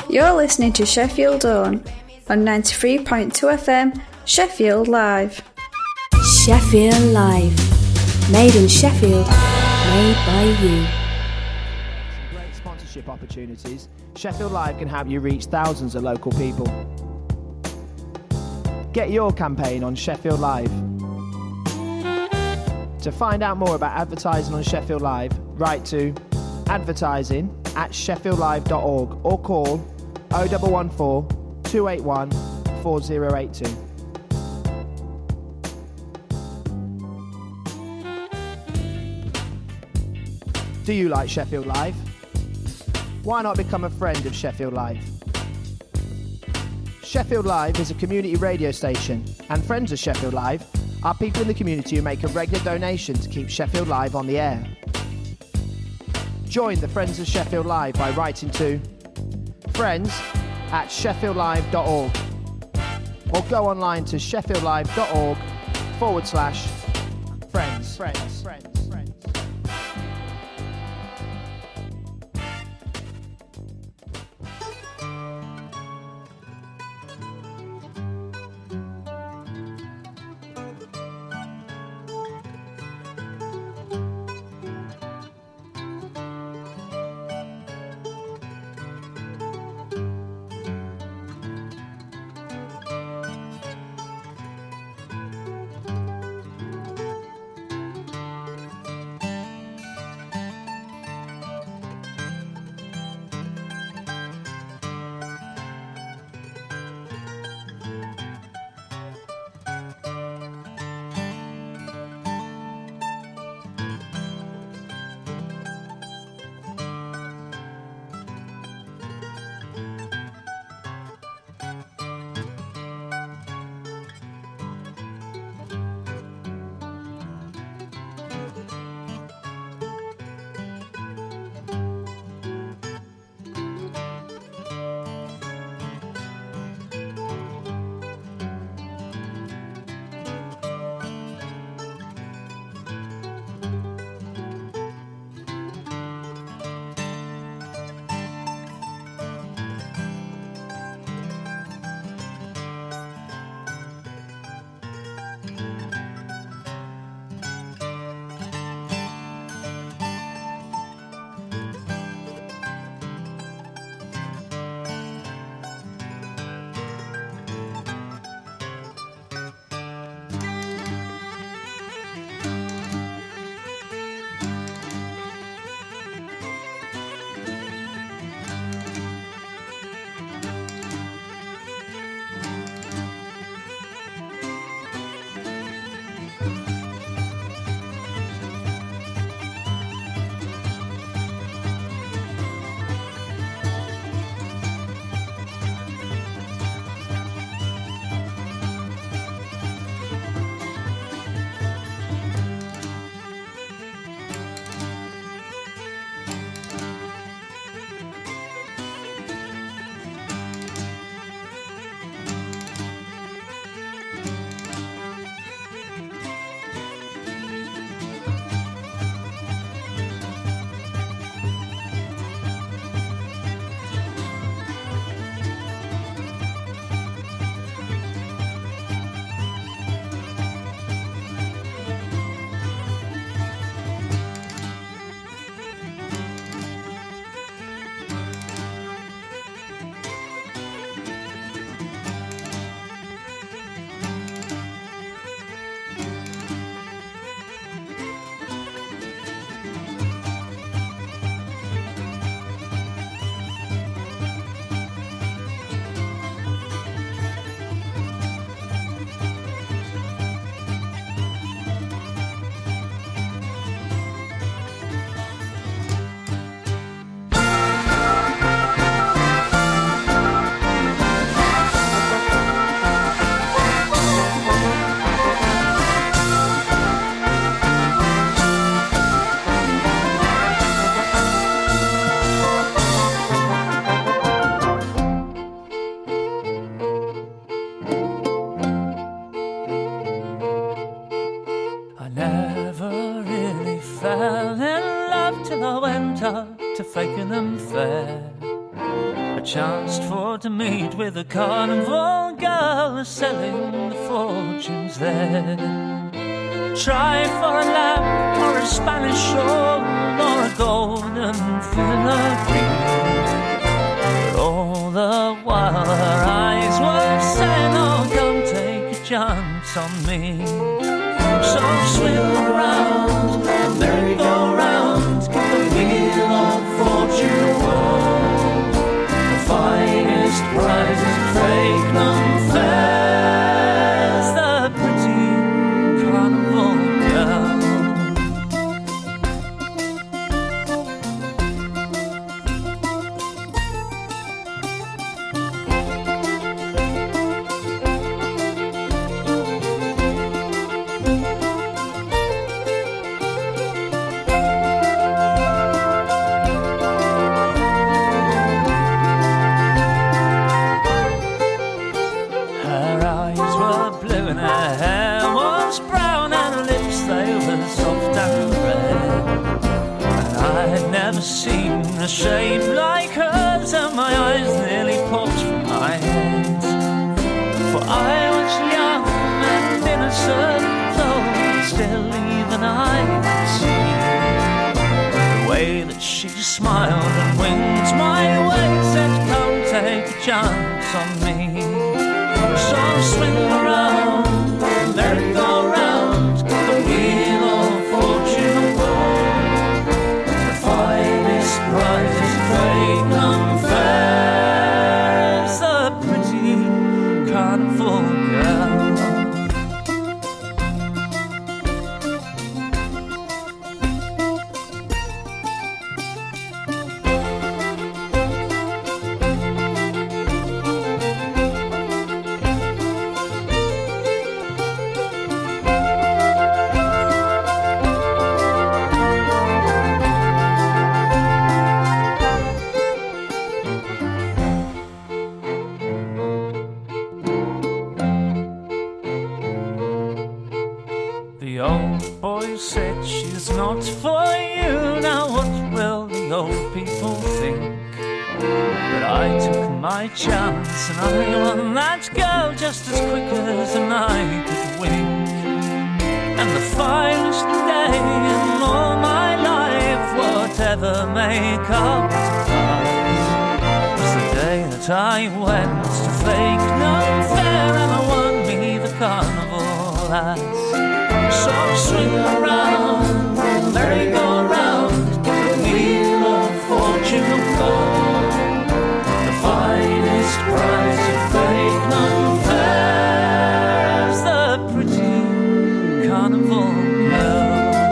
You're listening to Sheffield Own on 93.2 FM, Sheffield Live. Sheffield Live. Made in Sheffield, made by you. Some great sponsorship opportunities. Sheffield Live can help you reach thousands of local people. Get your campaign on Sheffield Live. To find out more about advertising on Sheffield Live, write to advertising@sheffieldlive.org or call 0114 281 4082. Do you like Sheffield Live? Why not become a friend of Sheffield Live? Sheffield Live is a community radio station, and friends of Sheffield Live are people in the community who make a regular donation to keep Sheffield Live on the air. Join the Friends of Sheffield Live by writing to friends@sheffieldlive.org or go online to sheffieldlive.org/friends. chanced for to meet with a carnival girl selling the fortunes there. Try for a lamp or a Spanish shawl or a golden filigree, but all the while her eyes were saying, oh, come take a chance on me. So swim around the merry-go-round, give the wheel of fortune a whirl. The finest prizes fake none fares, the pretty carnival girl. Seen a shape like hers, and my eyes nearly popped from my head. For I was young and innocent, though still even I could see the way that she smiled and winked my way, said, come take a chance on me. So swing around, merry-go-round, the wheel of fortune a whirl. Prizes fake none fares, the pretty carnival girl. Said she's not for you. Now what will the old people think? But I took my chance and I won that girl just as quick as an eye could wink. And the finest day in all my life, whatever may come to pass, was the day that I went to fake no fair and I won me the carnival lass. So swing around, merry-go-round, the wheel of fortune a whirl. The finest prize of fake none fares, the pretty carnival girl.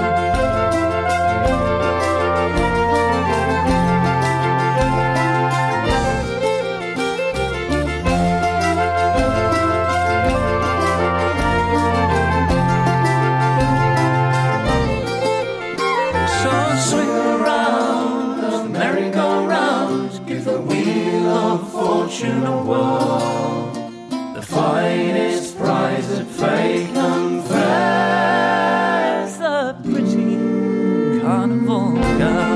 Fortune a whirl, the finest prize at fake none fares, the pretty carnival girl.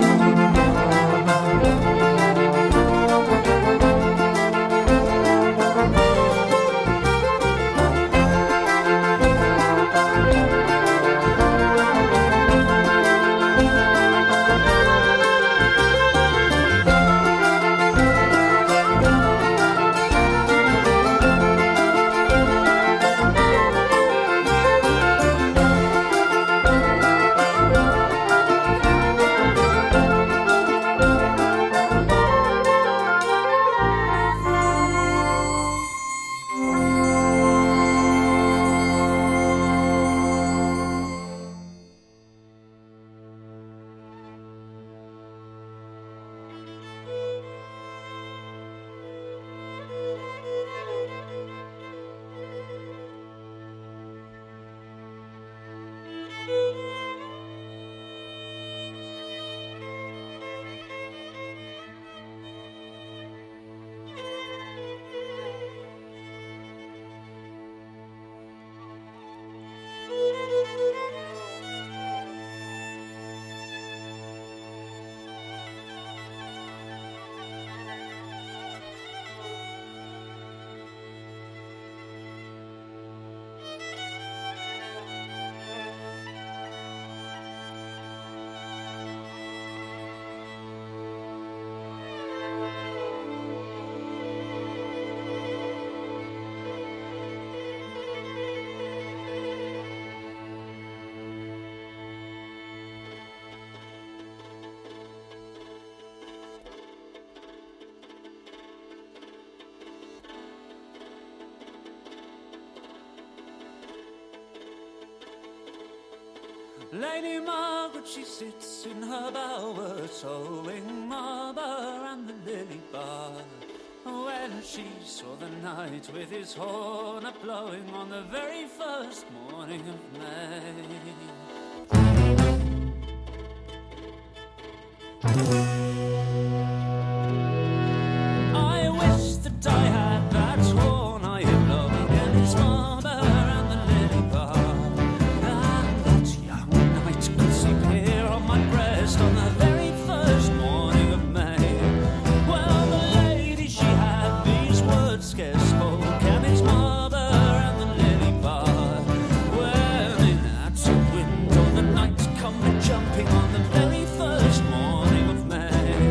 Lady Margaret, she sits in her bower, sewing Marber and the lily bar. When she saw the knight with his horn a-blowing on the very first morning of May. I wish that I had that horn I am blowing in his Marber and the lily bar, and that young knight could sleep here on my breast on the very first morning of May. Well, the lady, she had these words scarce spoke, and it's Marber and the lily bar, when in at the window the knight come jumping on the very first morning of May.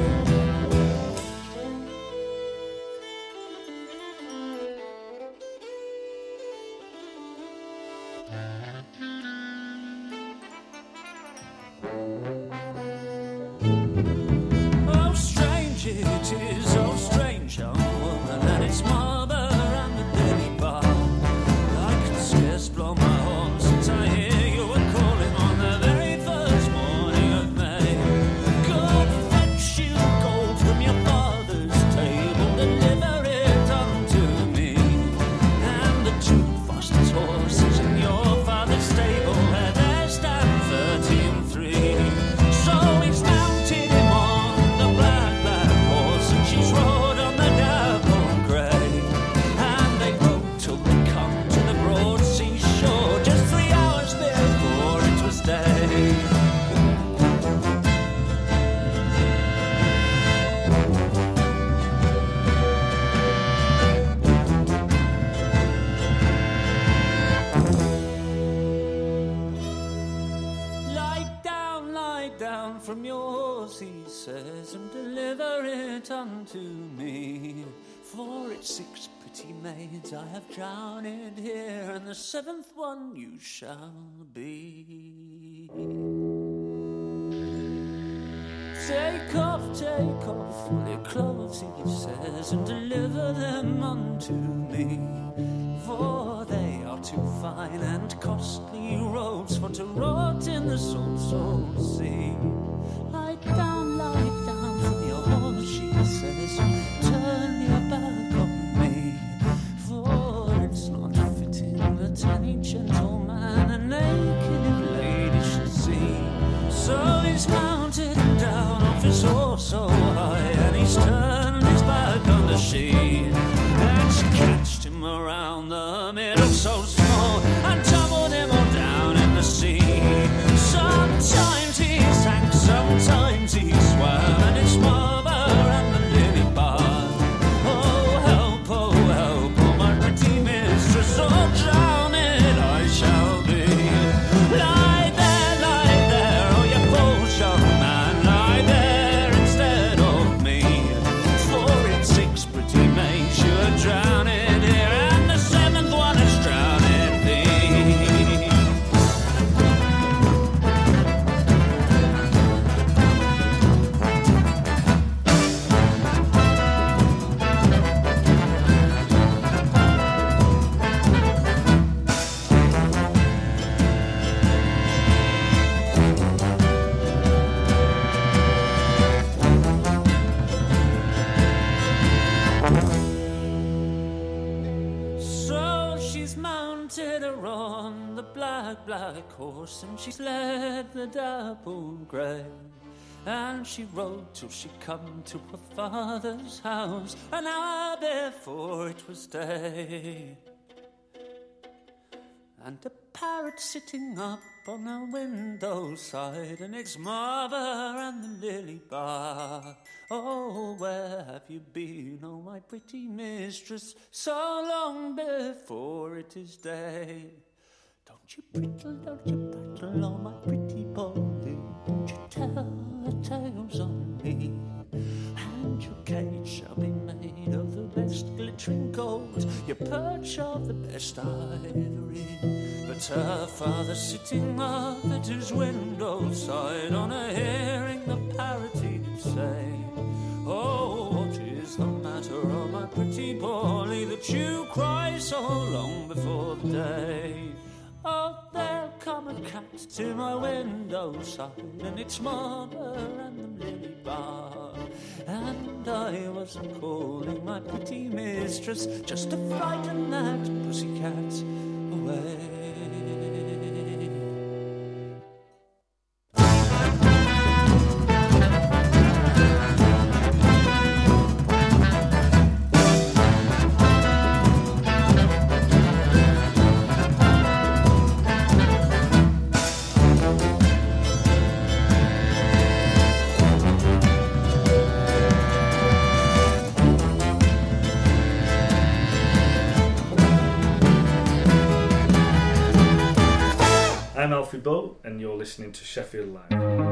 Oh, strange it is, oh, strange young woman, and it's Marber and the lily bar. I can scarce blow my horn since I hear you were calling on the very first morning of May. Go fetch you gold from your father's table, deliver it unto me, and the two fastest horses in your father's stable, where there stand 30 and 3. So he's mounted him on the black, black horse, and she's rode on the dapple grey, and they rode till they come to the broad seashore, just 3 hours before it was day. Lie down from your horse, he says, and deliver it unto me, for it's 6 pretty maids I have drowned here, and the 7th one you shall be. Take off all your clothes, he says, and deliver them unto me, for they are too fine and costly robes for to rot in the salt sea. Lie down from your horse, she says, turn your back on me, for it's not fitting that any gentleman a naked lady should see. So he's mounted him down off his horse so high, and he's turned his back on the she, and she catched him around the middle so small, and tumbled him all down in the sea. Sometimes he sank, sometimes he swam, and it's Marber and the lily bar. Oh help, oh my pretty mistress, oh drowned I shall be. Lie there, oh you false young man, lie there instead of me, for it's 6 pretty maids you are drowned here, and the 7th one is drowned thee. So she's mounted her on the black, black horse, and she's led the dapple grey, and she rode till she come to her father's house, an hour before it was day. And a parrot sitting up on a window side, and it's Marber and the lily bar. Oh, where have you been, oh my pretty mistress, so long before it is day? Don't you prattle, oh my pretty Polly, don't you tell the tales on me, and your cage shall be made of the best glittering gold, your perch of the best ivory. But her father sitting up at his window side, on a hearing the parrot he did say, oh, what is the matter, oh my pretty Polly, that you cry so long before the day? Oh, there come a cat to my windowside, and its mother and the lily bar. And I was calling my pretty mistress just to frighten that pussycat away. I'm Alfie Bow, and you're listening to Sheffield Live.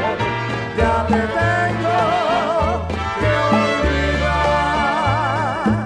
Ya te tengo que olvidar.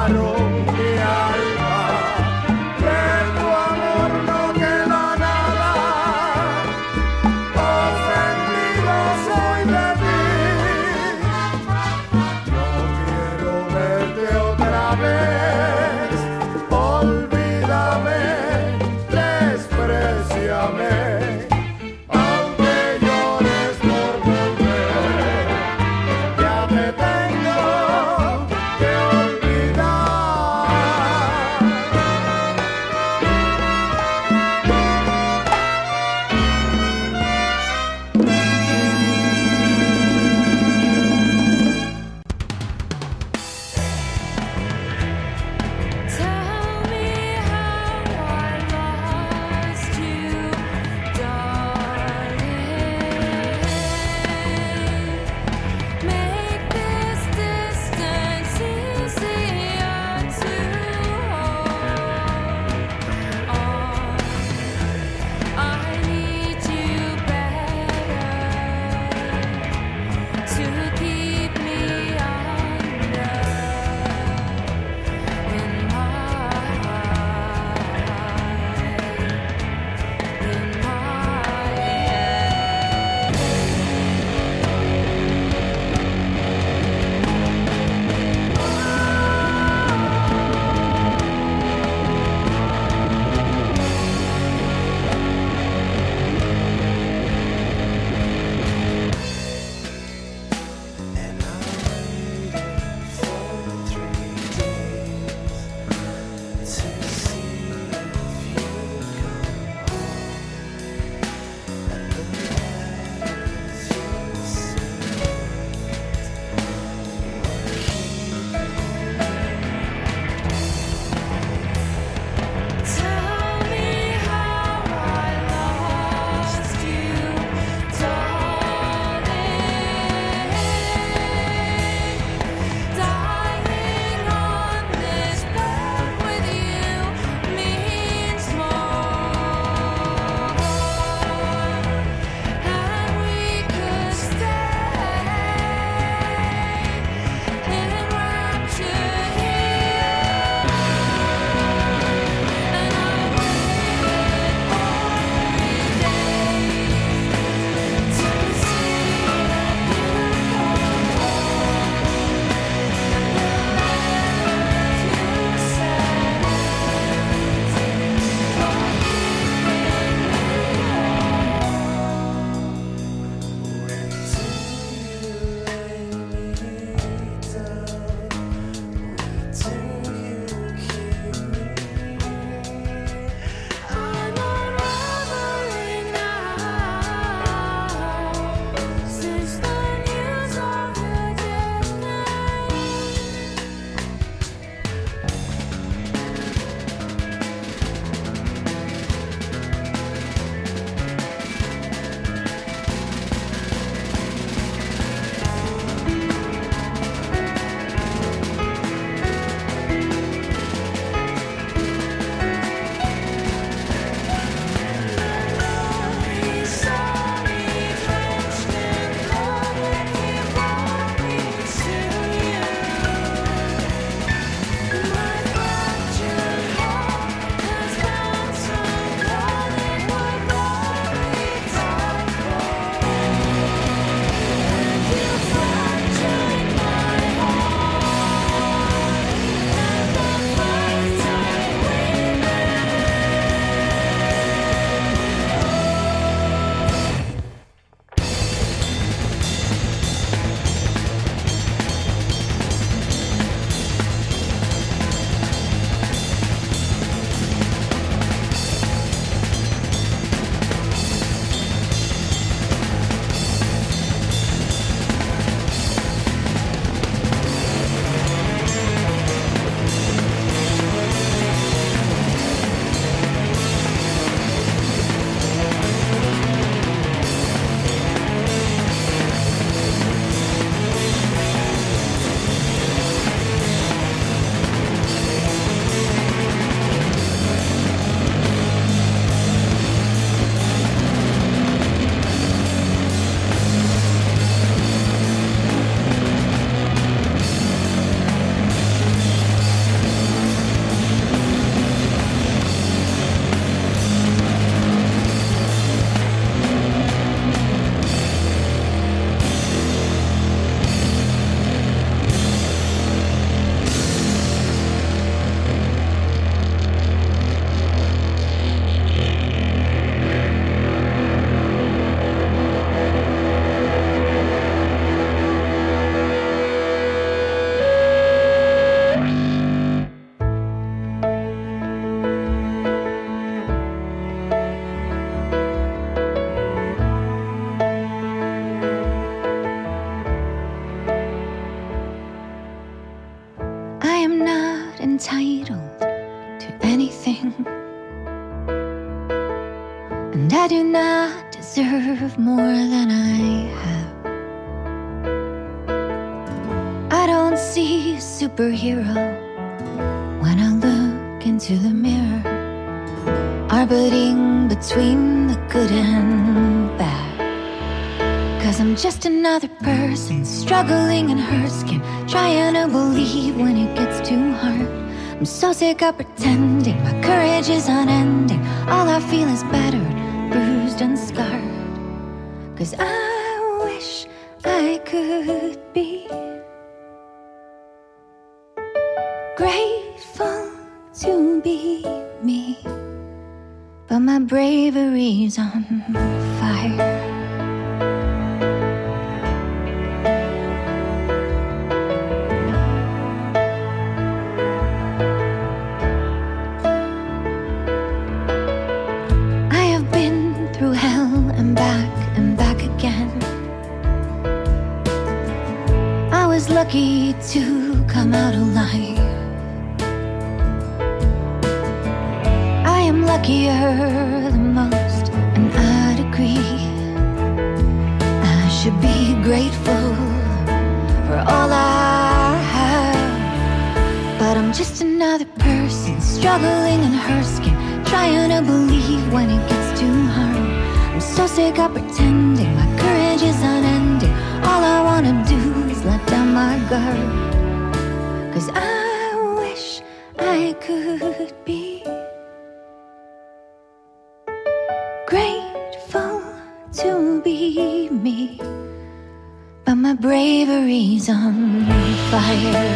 Dying on this bed with you. and I do not deserve more than I have. I don't see a superhero when I look into the mirror, orbiting between the good and bad. 'Cause I'm just another person struggling in her skin, trying to believe when it gets too hard. I'm so sick of pretending my courage is unending. All I feel is battered, bruised and scarred. 'Cause I wish I could be grateful to be me, but my bravery's on fire. Lucky to come out alive. I am luckier than most, and I'd agree. I should be grateful for all I have, but I'm just another person struggling in her skin, trying to believe when it gets too hard. I'm so sick of pretending my courage is unending. All I wanna do is let down my guard. 'Cause I wish I could be grateful to be me, but my bravery's on fire.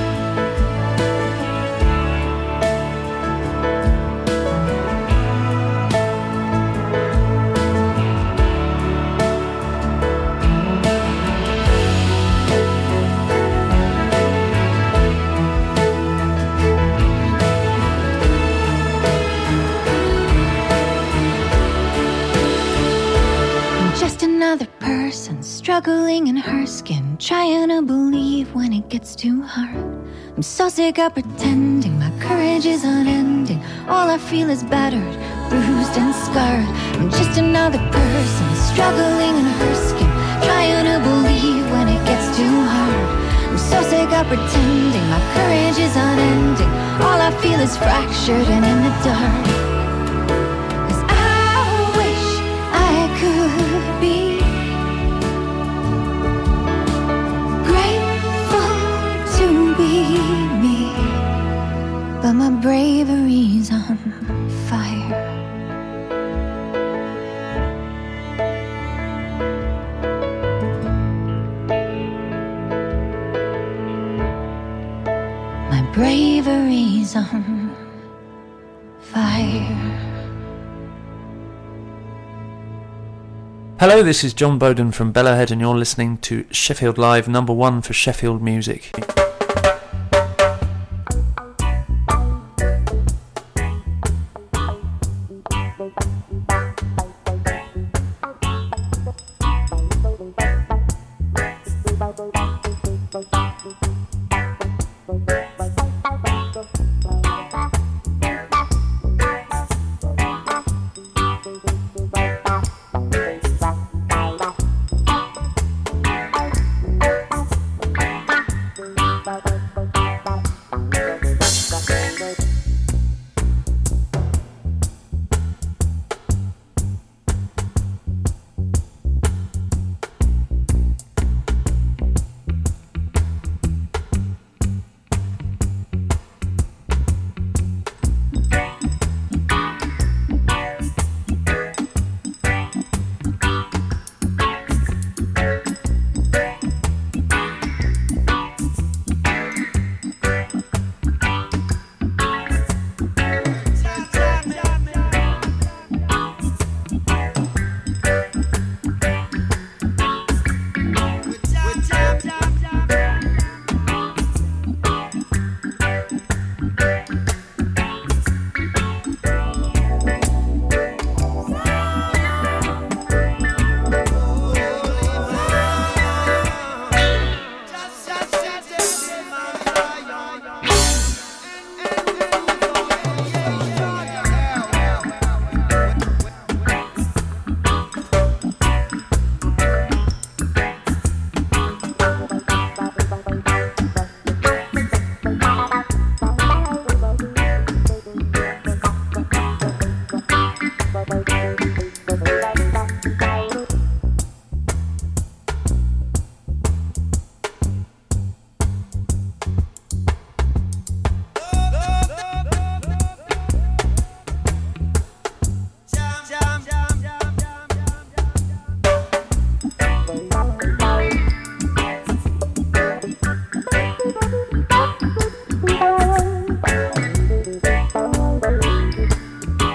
Another person struggling in her skin, trying to believe when it gets too hard. I'm so sick of pretending my courage is unending. All I feel is battered, bruised and scarred. I'm just another person struggling in her skin, trying to believe when it gets too hard. I'm so sick of pretending my courage is unending. All I feel is fractured and in the dark. 'Cause I wish I could be me, but my bravery's on fire. My bravery's on fire. Hello, this is John Bowden from Bellahead, and you're listening to Sheffield Live, #1 for Sheffield music.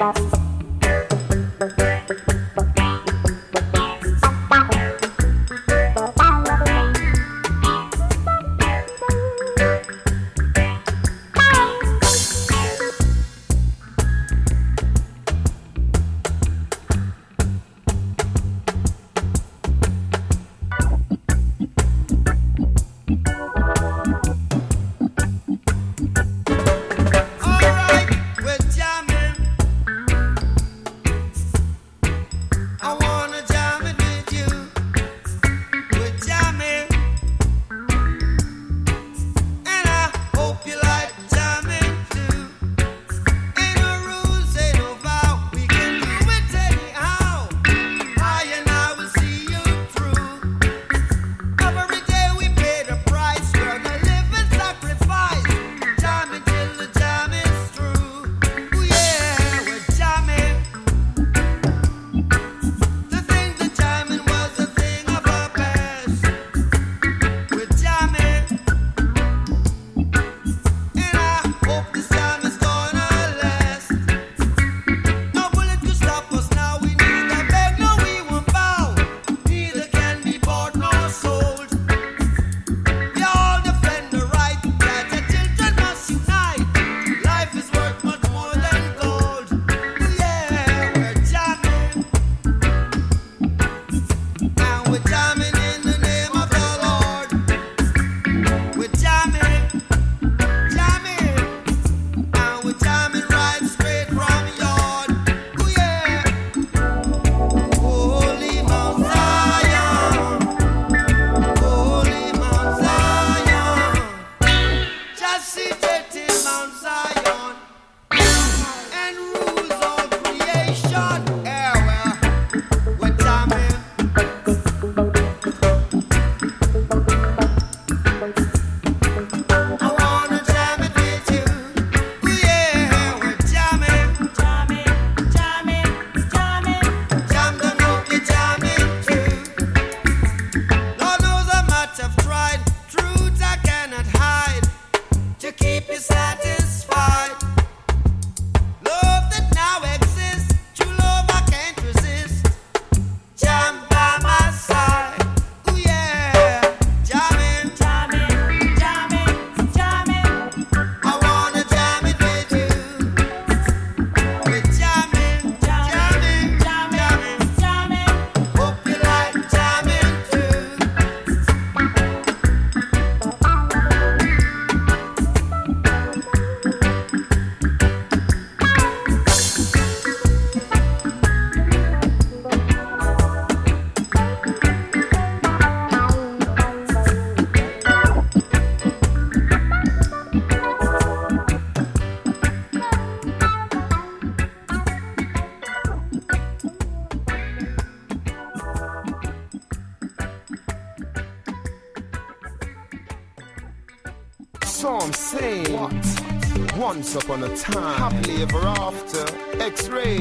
So I'm saying, what? Once upon a time, happily ever after, X-Ray.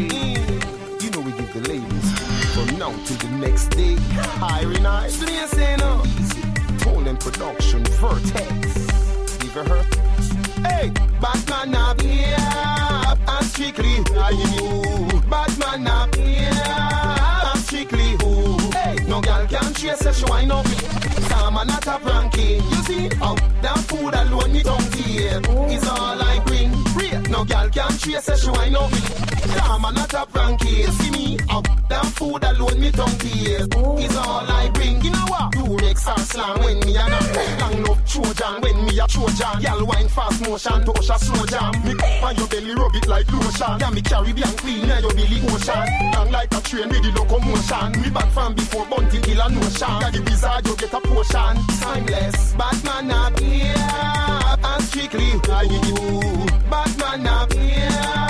You know we give the ladies from now till the next day. Hiring eyes, so they say no. Easy, Poland production, Vertex. Give her her. Hey, Batman up here, and strictly you. Batman up here, and strictly who? Hey, no girl can chase her, she wind up. Some are not a pranking. You see, oh, that food alone me don't hear. Is all I bring. No girl can chase her, she wind up. Some are not a pranking. You see me, oh, that food alone me don't hear. Is all I bring. You know what? You makes her slang when me a not. Long love Trojan when me a Trojan. Girl wine fast motion, touch a slow jam. Me cup on your belly, rub it like lotion. Yeah, me Caribbean queen, now your belly ocean. Long like a train with the locomotion. Me back from before Bunty Hill and Notion. Yeah, the wizard you get a potion. Timeless, Batman up here, and strictly you. Batman up here,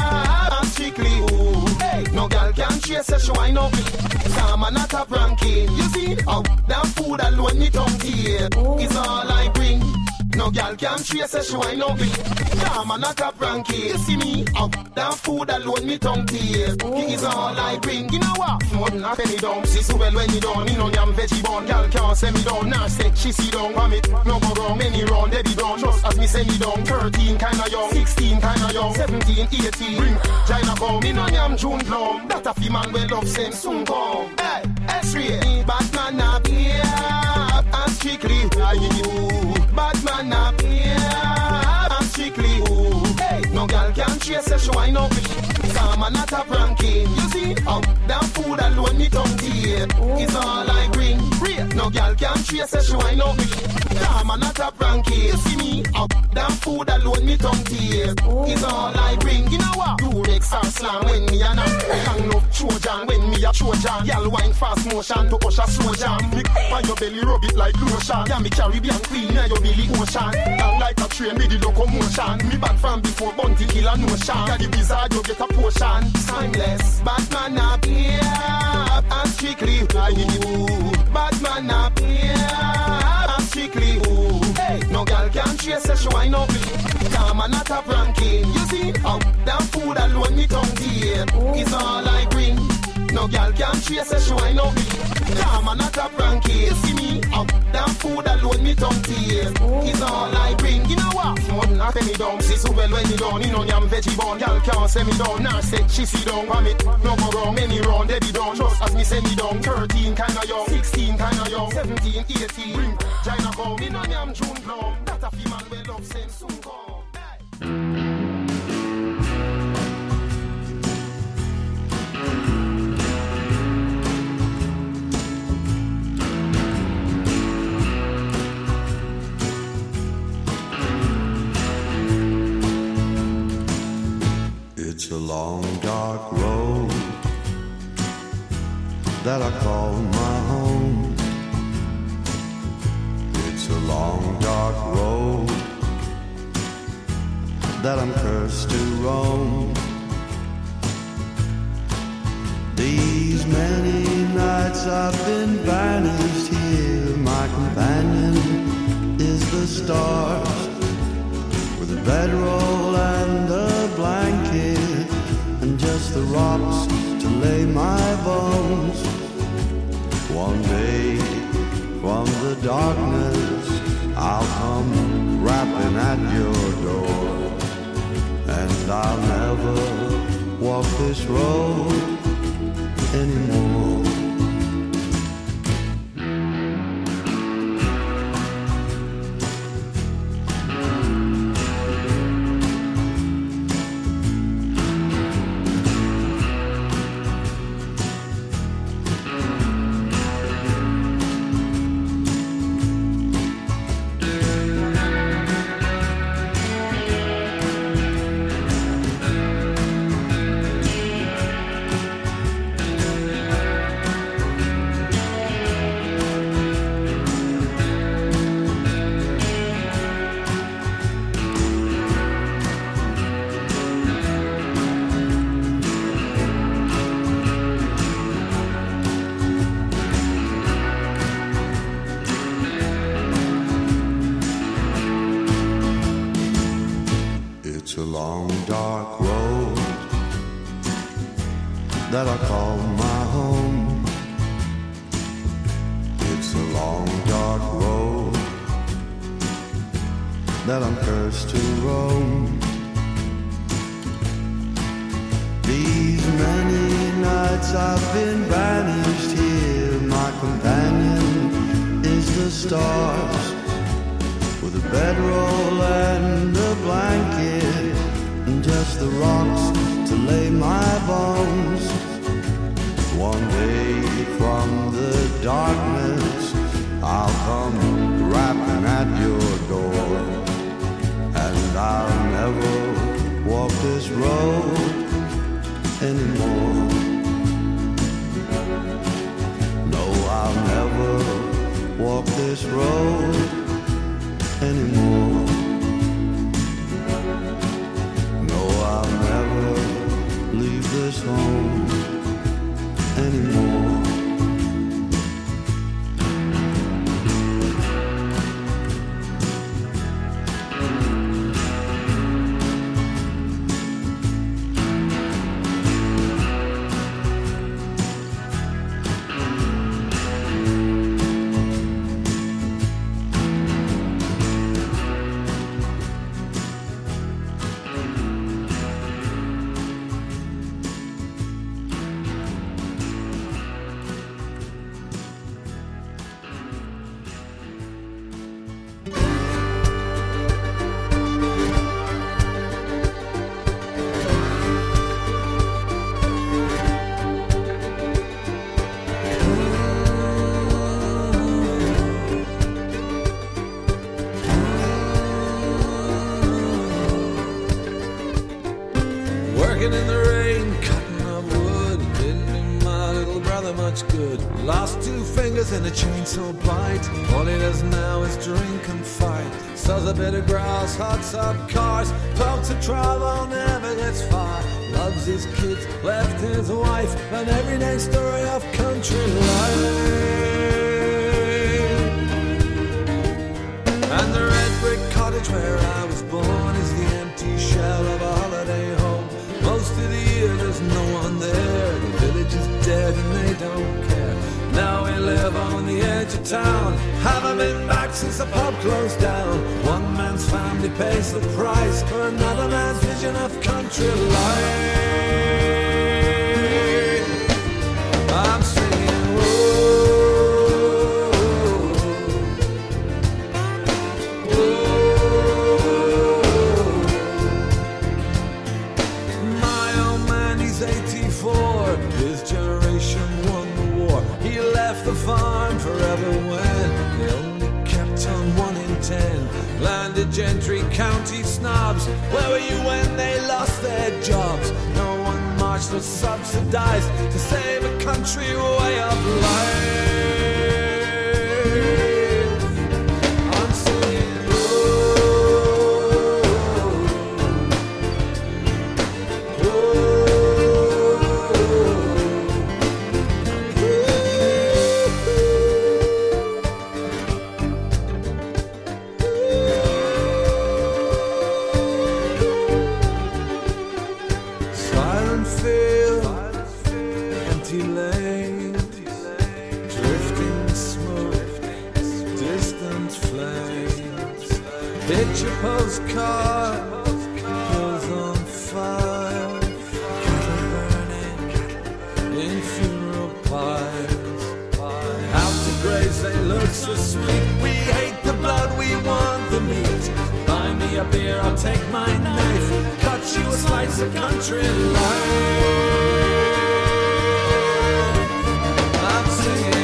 and strictly you. Hey, no girl can chase her, she wind up. Some are not a pranking. You see, oh, that food alone me tongue here. Is all I bring. No girl can chase her, she wind up. Some are not a pranking. You see me, oh, that food alone me tongue here. Is all I bring. You know what? More than a penny down. See so well when you done. Me no yam veggie bun. Girl can't send me down. Now say she see down. Vomit. No go wrong. Many round. Debbie down. Just as me send me down. 13 kinda young. 16 kinda young. 17, 18. Bring China come. Me no yam am June Plum. That a fi man we love same soon come. Hey, X-ray. Batman up here, I'm strictly you. Batman up here, I'm strictly you. Hey, no girl can chase a show I know me. Some are not a pranking. You see, that food alone me tongue tear. It's all I bring. No girl can chase a show I know me. Some are not a pranking. You see me, that food alone me tongue tear. It's all I bring. You know what? You Rex or slam when me a knock. Hang up Trojan when me a Trojan. Y'all wine fast motion to usher slow jam. Me on your belly rub it like lotion. Yeah, me Caribbean queen yeah, your belly ocean. Down like a train with the locomotion. Me back from before Bounty Hill and Notion. Yeah, the wizard you get a potion. Timeless. Batman up here, I'm strictly you. Batman up here, I'm strictly you. Hey, no girl can chase a show I know me. Come on, not a pranking. You see, that food alone me tongue tear. It's all I bring. No girl can chase a show I know me. Come on, not a pranking. You see me, that food alone me tongue tear. It's all I bring. You know what? One not me down. See so well when me down. You know I'm veggie born. Girl can't say me down. Nah say she see down. Want it? No go wrong. Many round they be down. Just as me say me down. 13 kinda young, 16 kinda young, 17, 18. Bring China come. You know I'm June Plum. That a fi man we love same soon come. It's a long dark road that I call my home. It's a long dark road that I'm cursed to roam. These many nights I've been banished here. My companion is the stars, with a bedroll and a blanket, and just the rocks to lay my bones. One day from the darkness I'll come rapping at your door, and I'll never walk this road anymore. That I call my home. It's a long dark road that I'm cursed to roam. These many nights I've been banished here. My companion is the stars, with a bedroll and a blanket, and just the rocks to lay my bones. One day from the darkness I'll come rapping at your door, and I'll never walk this road anymore. No, I'll never walk this road anymore. No, I'll never leave this home anymore. in the rain, cutting up wood. Didn't do my little brother much good. Lost 2 fingers in a chainsaw bite. All he does now is drink and fight. Sells a bit of grass, hots up cars. Talks of travel, never gets far. Loves his kids, left his wife. An everyday story of country life. And the red brick cottage where I was born is the empty shell of a holiday home. Most of the year there's no one there. The village is dead and they don't care. Now we live on the edge of town. Haven't been back since the pub closed down. One man's family pays the price for another man's vision of country life. I'm singing, whoa. The farm forever when they only kept on 1 in 10. Landed gentry, county snobs. Where were you when they lost their jobs? No one marched or subsidized to save a country way of life. I'm singing, postcard, hills on fire, cattle burning in funeral pyres. Out to graves they look so sweet. We hate the blood, we want the meat. Buy me a beer, I'll take my knife, cut you a slice of country life. I'm singing.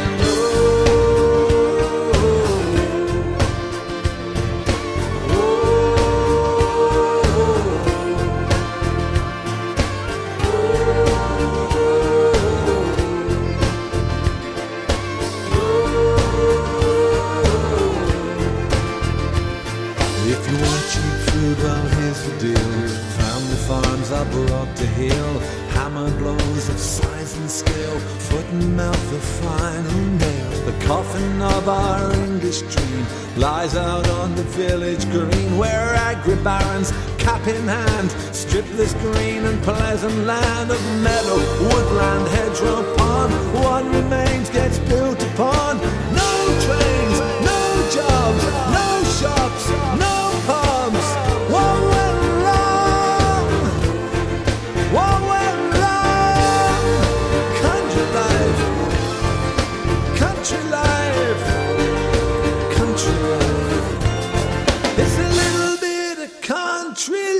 Farms are brought to heel, hammer blows of size and scale, foot and mouth of final nail. The coffin of our English dream lies out on the village green, where agri-barons, cap in hand, strip this green and pleasant land of meadow, woodland, hedgerow, pond. What remains gets built upon. No trains, no jobs, no shops, no pubs. What went wrong? What went wrong? Country life, country life, country life. It's a little bit of country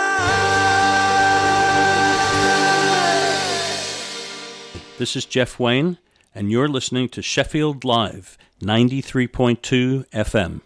life. This is Jeff Wayne, and you're listening to Sheffield Live, 93.2 FM.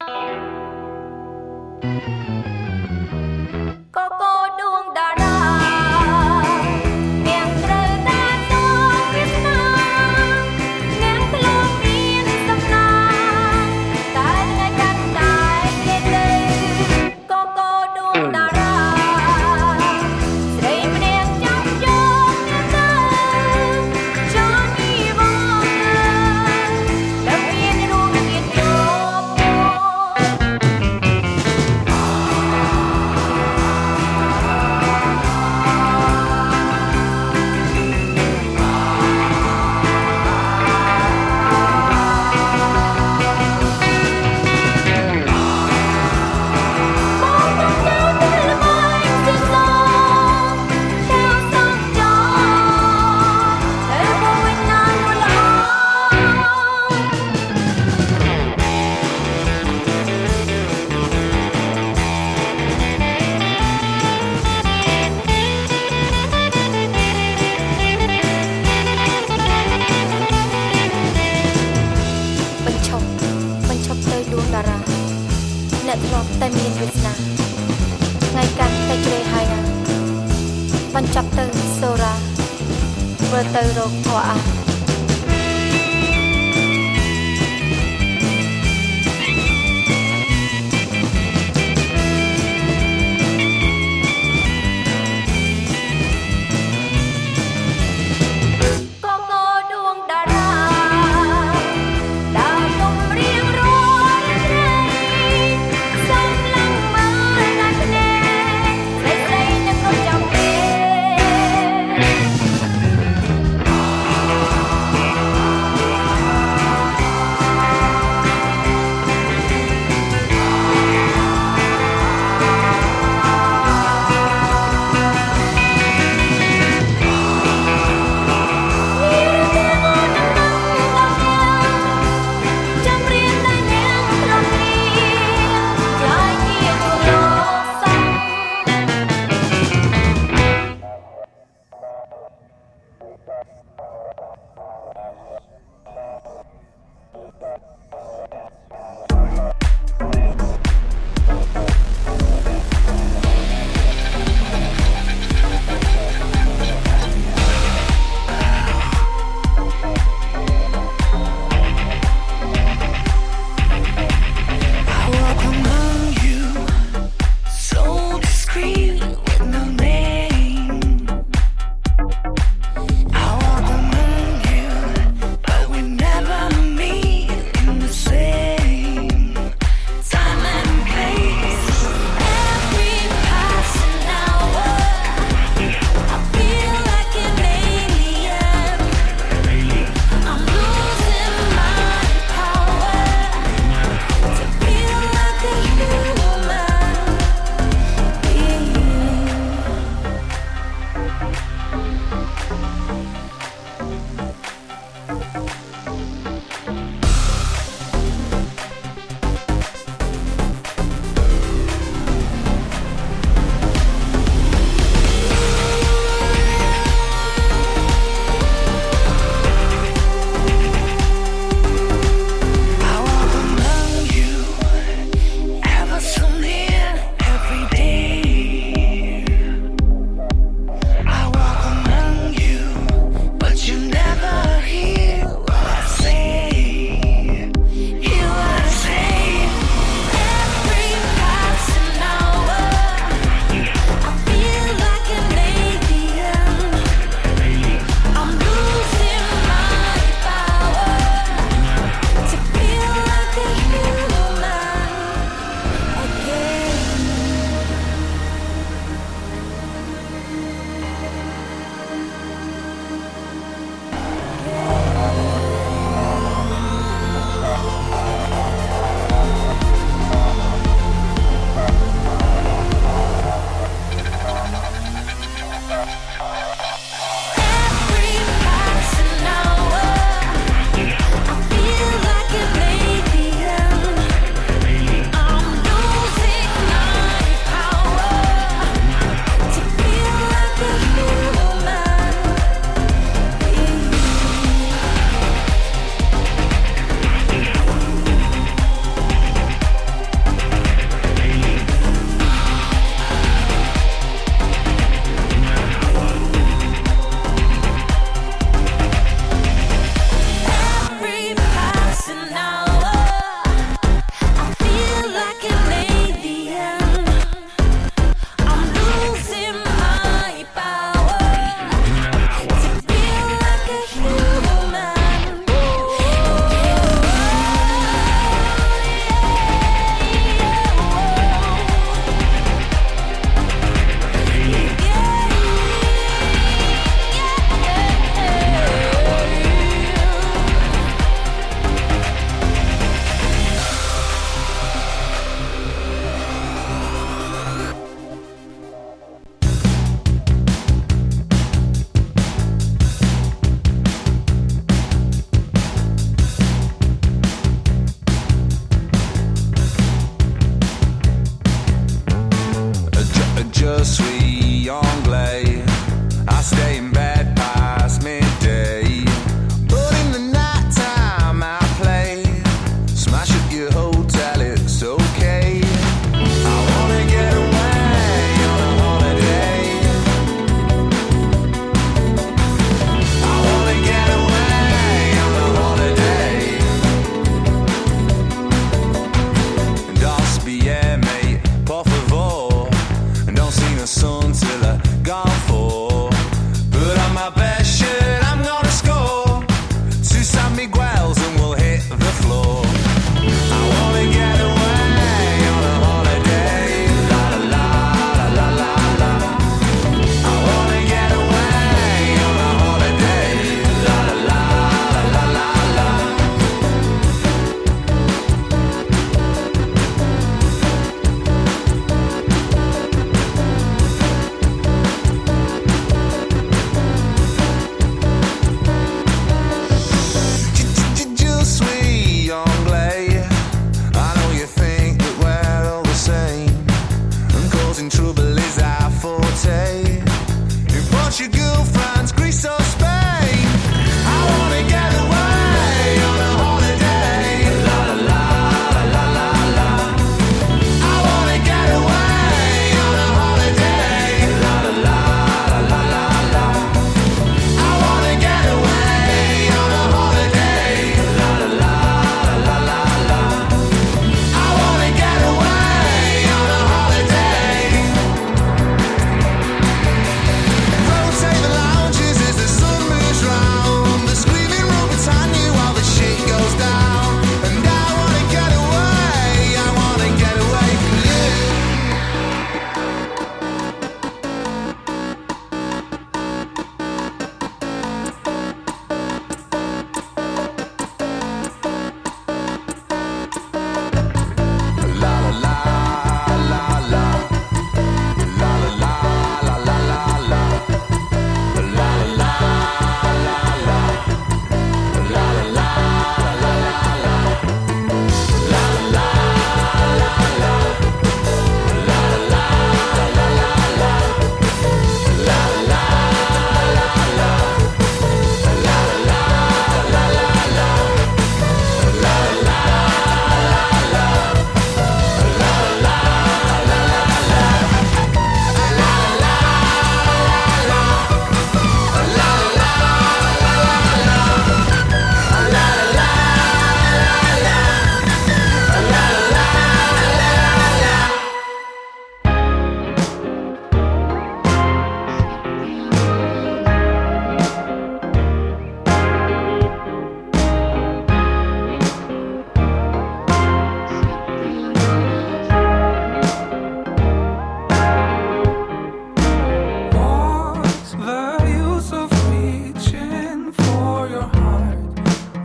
សូរ៉ាធ្វើទៅរកធွာ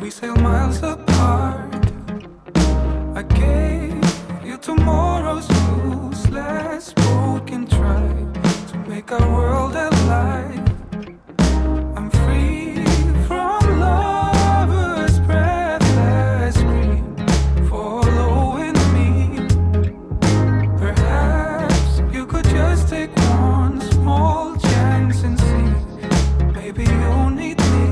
we sail miles apart. I gave you tomorrow's useless broken try to make our world alive. I'm free from lovers' breathless scream following me. Perhaps you could just take one small chance and see. Maybe you'll need me.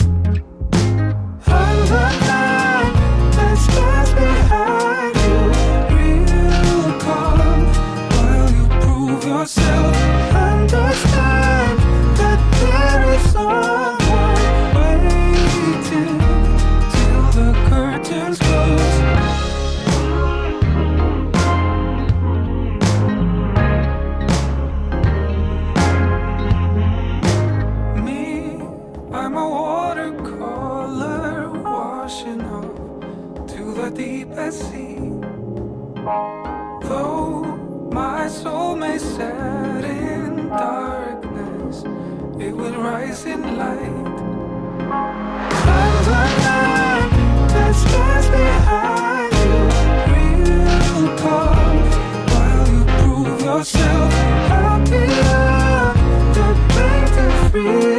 I'm the man that stands behind you, real calm, while you prove yourself. Understand that there is someone waiting till the curtains close. Me, I'm a watercolor washing off to the deepest sea. Though my soul may set in darkness, it will rise in light. I'm the man that stands behind you, real calm, while you prove yourself. I'll be love that makes it free.